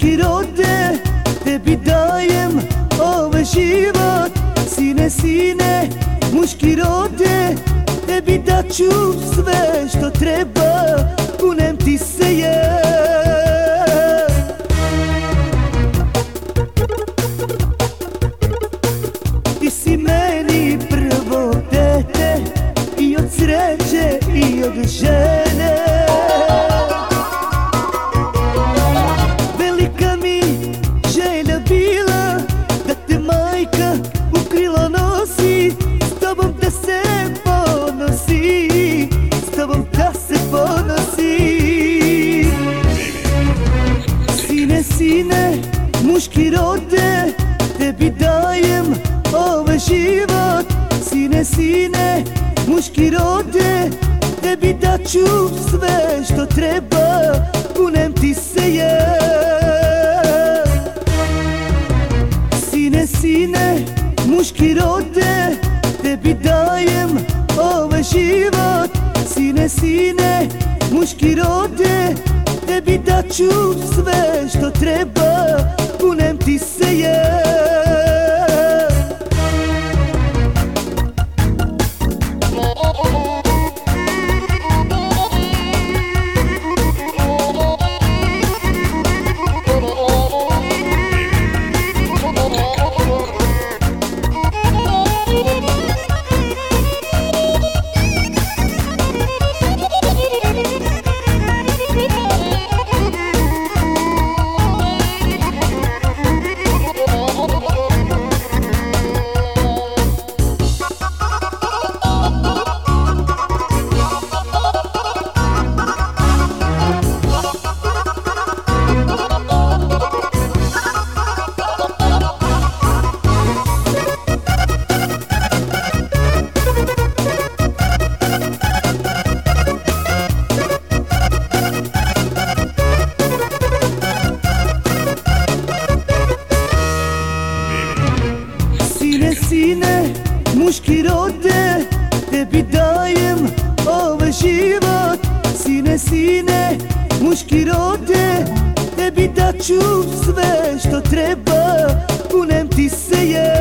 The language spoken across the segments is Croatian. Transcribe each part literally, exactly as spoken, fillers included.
muški rode, tebi dajem ovaj život. Sine, sine, muški rode, tebi daću sve što treba, kunem ti se je. Ti si meni prvo dete, i od sreće i od žene. Velika mi želja bila da te majka u krilo nosi, s tobom da se ponosi, s tobom da se ponosi. Sine, sine, muški rode, tebi dajem ovaj život. Sine, sine, muški rode, tebi daću sve što treba, kunem ti se je. Sine, sine, muški rode, tebi dajem ovaj život. Sine, sine, muški rode, tebi daću sve što treba, kunem ti se je. Sine, sine, muški rode, tebi dajem ovaj život. Sine, sine, muški rode, tebi daću sve što treba, kunem ti se je.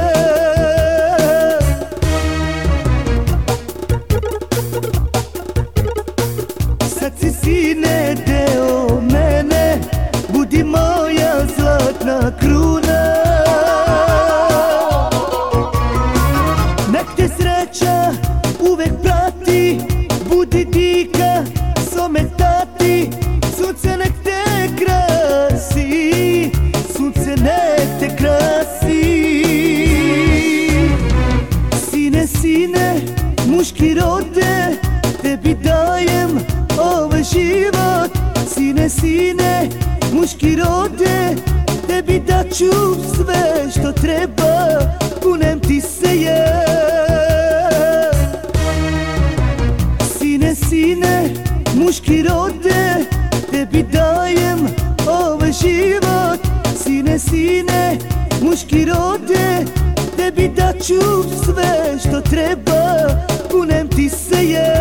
Sad si, sine, deo mene, budi moja zlatna kruna. Nek te sreća uvek prati, budi dika svome tati. Sunce nek te krasi, sunce nek te krasi. Sine, sine, muški rode, tebi dajem ovaj život. Sine, sine, muški rode, tebi daću sve što treba, kunem ti se je. Sine, sine, muški rode, tebi dajem ovaj život. Sine, sine, muški rode, tebi daću sve što treba, kunem ti se je.